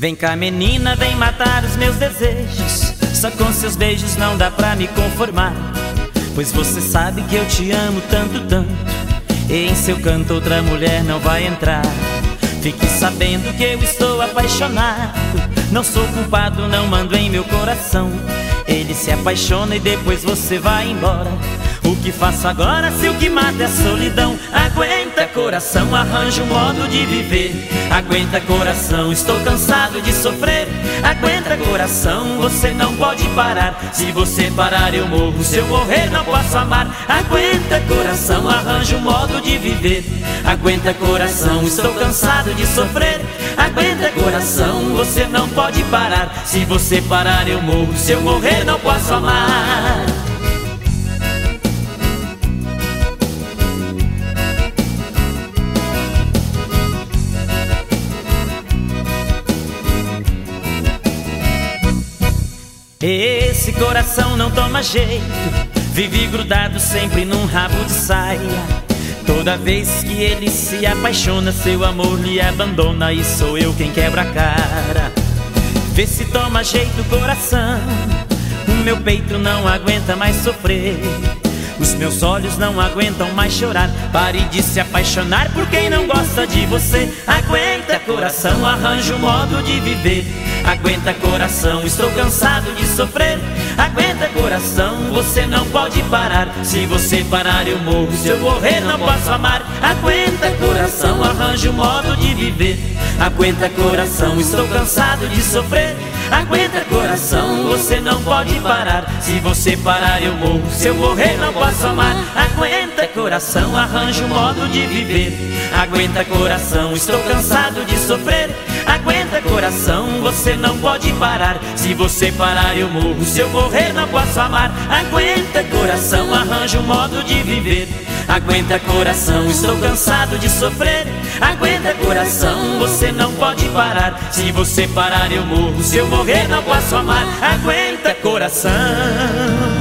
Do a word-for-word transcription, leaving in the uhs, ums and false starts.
Vem cá, menina, vem matar os meus desejos. Só com seus beijos não dá pra me conformar, pois você sabe que eu te amo tanto, tanto, e em seu canto outra mulher não vai entrar. Fique sabendo que eu estou apaixonado, não sou culpado, não mando em meu coração. Ele se apaixona e depois você vai embora. O que faço agora se o que mata é a solidão? Aguenta, coração, arranja um modo de viver. Aguenta, coração, estou cansado de sofrer. Aguenta, coração, você não pode parar. Se você parar eu morro, se eu morrer não posso amar. Aguenta, coração, arranja um modo de viver. Aguenta, coração, estou cansado de sofrer. Aguenta, coração, você não pode parar. Se você parar eu morro, se eu morrer não posso amar. Esse coração não toma jeito, vive grudado sempre num rabo de saia. Toda vez que ele se apaixona, seu amor lhe abandona, e sou eu quem quebra a cara. Vê se toma jeito, coração, o meu peito não aguenta mais sofrer. Os meus olhos não aguentam mais chorar. Pare de se apaixonar por quem não gosta de você. Aguenta, coração, arranja um modo de viver. Aguenta, coração, estou cansado de sofrer. Aguenta, coração, você não pode parar. Se você parar eu morro, se eu morrer não posso amar. Aguenta, coração, arranja um modo de viver. Aguenta, coração, estou cansado de sofrer. Aguenta, coração, você não pode parar. Se você parar eu morro, se eu morrer não posso amar. Aguenta, coração, arranja um modo de viver. Aguenta, coração, estou cansado de sofrer. Aguenta, coração, você não pode parar. Se você parar eu morro, se eu morrer não posso amar. Aguenta, coração, arranja um modo de viver. Aguenta, coração, estou cansado de sofrer. Aguenta, coração, você não pode parar. Se você parar eu morro, se eu morrer não posso amar. Aguenta, coração.